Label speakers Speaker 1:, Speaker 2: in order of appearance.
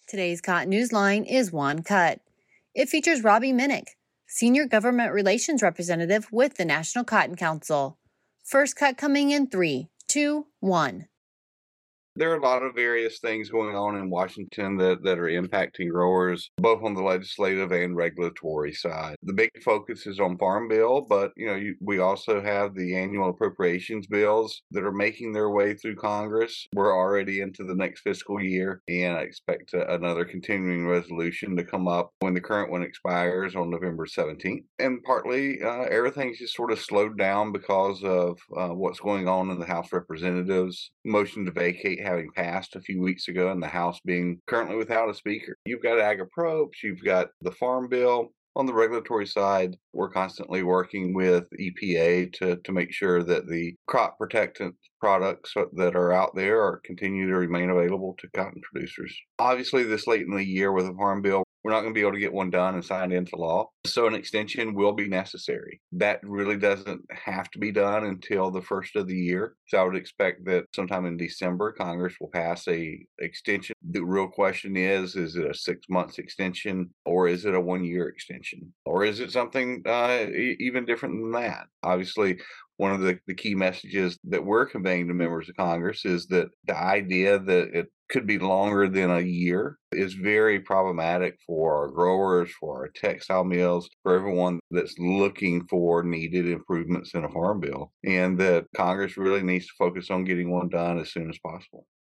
Speaker 1: Today's Cotton Newsline is One Cut. It features Robbie Minnick, Senior Government Relations Representative with the National Cotton Council. First cut coming in 3, 2, 1.
Speaker 2: There are a lot of various things going on in Washington that are impacting growers, both on the legislative and regulatory side. The big focus is on Farm Bill, but we also have the annual appropriations bills that are making their way through Congress. We're already into the next fiscal year, and I expect another continuing resolution to come up when the current one expires on November 17th. And partly, everything's just sort of slowed down because of what's going on in the House of Representatives. Motion to vacate having passed a few weeks ago, and the House being currently without a speaker. You've got AgriPropes, you've got the Farm Bill. On the regulatory side, we're constantly working with EPA to make sure that the crop protectant products that are out there are continue to remain available to cotton producers. Obviously, this late in the year with the Farm Bill, we're not going to be able to get one done and signed into law. So an extension will be necessary. That really doesn't have to be done until the first of the year. So I would expect that sometime in December, Congress will pass a extension. The real question is it a 6 months extension, or is it a 1 year extension? Or is it something even different than that? Obviously, one of the key messages that we're conveying to members of Congress is that the idea that it could be longer than a year is very problematic for our growers, for our textile mills, for everyone that's looking for needed improvements in a farm bill, and that Congress really needs to focus on getting one done as soon as possible.